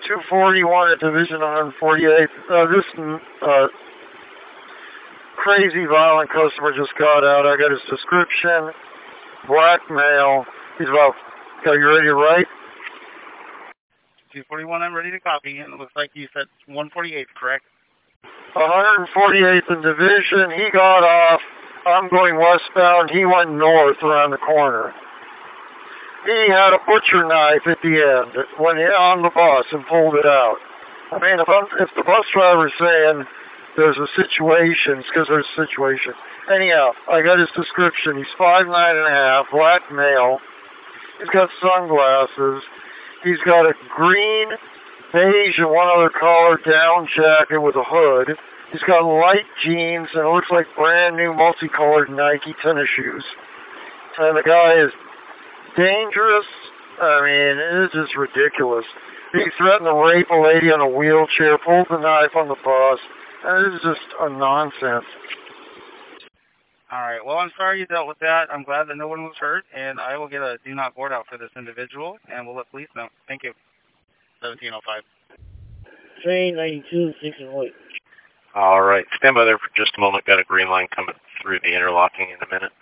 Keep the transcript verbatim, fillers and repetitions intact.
two forty-one at Division one forty-eight. Uh, this uh, crazy violent customer just got out. I got his description. Black male. He's about, are you ready to write? two forty-one, I'm ready to copy. And it looks like you said one forty-eight, correct? one forty-eighth in Division. He got off. I'm going westbound. He went north around the corner. He had a butcher knife at the end when he on the bus and pulled it out. I mean, if, I'm, if the bus driver's saying there's a situation, it's because there's a situation. Anyhow, I got his description. He's five nine and a half, black male. He's got sunglasses. He's got a green, beige, and one other color down jacket with a hood. He's got light jeans, and it looks like brand new multicolored Nike tennis shoes. And the guy is dangerous. I mean, it's just ridiculous. He threatened to rape a lady on a wheelchair, pulled the knife on the bus, and it's just a nonsense. All right. Well, I'm sorry you dealt with that. I'm glad that no one was hurt, and I will get a do not board out for this individual, and we'll let police know. Thank you. seventeen oh five. Train ninety-two, six and eight. All right. Stand by there for just a moment. Got a green line coming through the interlocking in a minute.